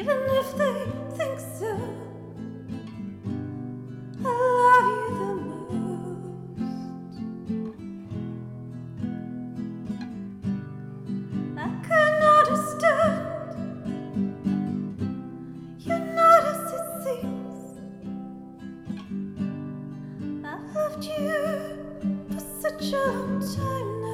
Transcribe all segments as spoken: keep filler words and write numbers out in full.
even if they think so. I love you the most. I could understand. You're not as it seems. I've loved you for such a long time now.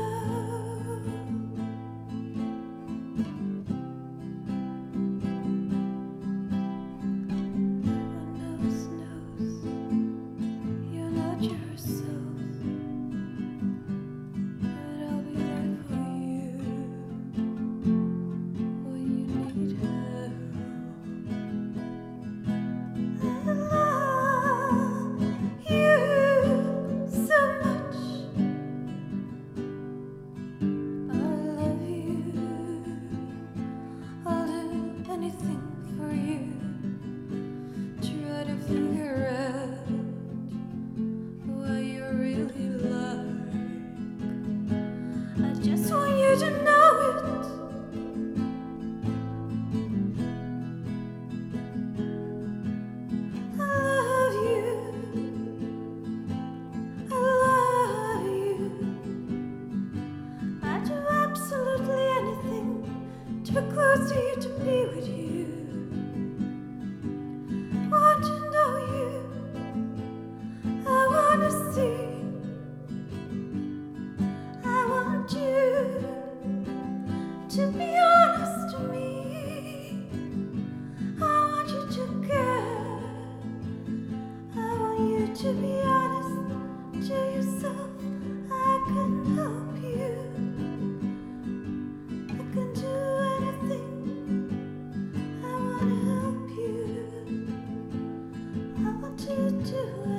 Just want you to know it. I love you. I love you. I'd do absolutely anything to be close to you, to be with you. Want to know you. I want to see. To be honest to me, I want you to care. I want you to be honest to yourself. I can help you. I can do anything. I want to help you. I want to do